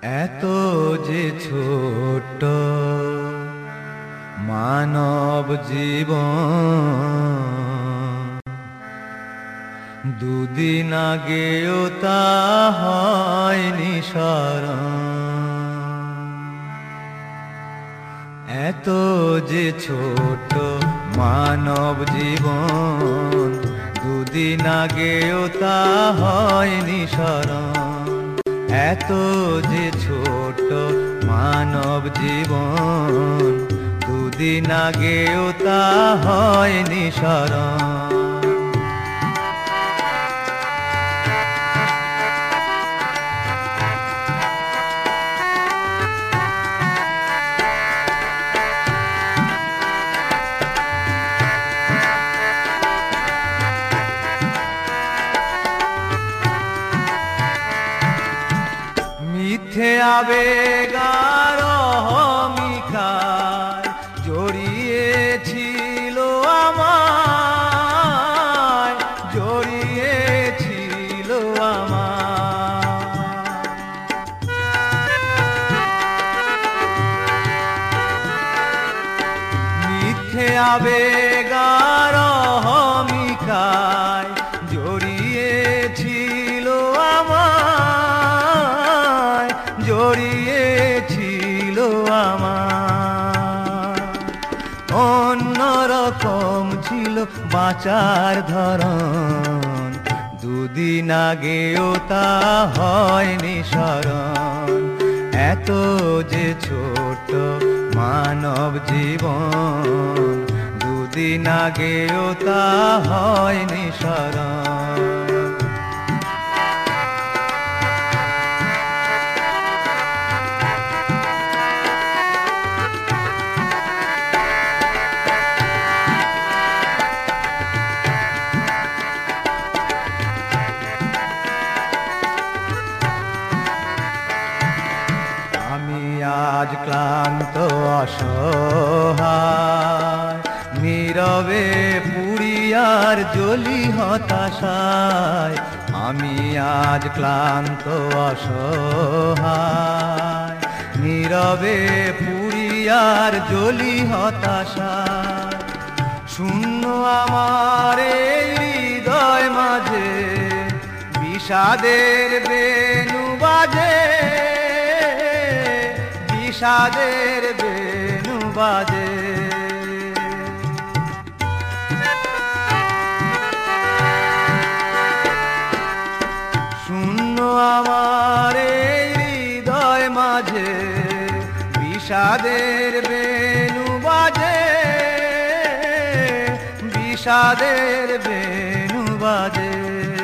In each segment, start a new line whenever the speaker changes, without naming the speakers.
এত যে ছোট মানব জীবন, দুদিন আগেও তা হয়নি স্মরণ। এত যে ছোট মানব জীবন, দুদিন আগেও তা হয়নি স্মরণ। এত যে ছোট মানব জীবন, দুদিন আগেও তা হয়নি স্মরণ। মিথ্যে আবেগ আর অহমিকায় জড়িয়েছিল আমায়, জড়িয়েছিল আমায়। মিথ্যে আবেগ আর অহমিকায় জড়িয়েছিল আমায়, জড়িয়েছিল আমার। অন্যরকম ছিল বাঁচার ধরন, দুদিন আগেও তা হয়নি স্মরণ। এত যে ছোট মানব জীবন, দুদিন আগেও তা হয়নি স্মরণ। আজ ক্লান্ত অসহায়, নীরবে পুড়িয়ার জ্বলি হতাশায়। আমি আজ ক্লান্ত অসহায়, নীরবে পুড়িয়ার জ্বলি হতাশায়। শূন্য আমার এই হৃদয় মাঝে বিষাদের বেণু বাজে, বিষাদের বেণু বাজে। শূন্য আমার এই হৃদয় মাঝে বিষাদের বেণু বাজে, বিষাদের বেণু বাজে।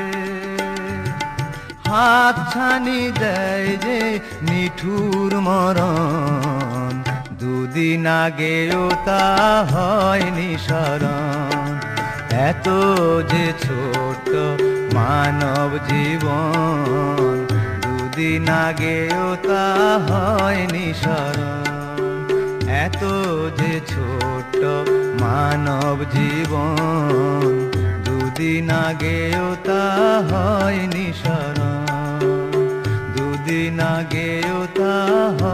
হাতছানি দেয় যে নিঠুর মরণ, দুদিন আগেও তা হয়নি স্মরণ। এত যে ছোট মানব জীবন, দুদিন আগেও তা হয়নি স্মরণ। এত যে ছোট মানব জীবন, দুদিন আগেও তা হয়নি স্মরণ। দুদিন আগেও তা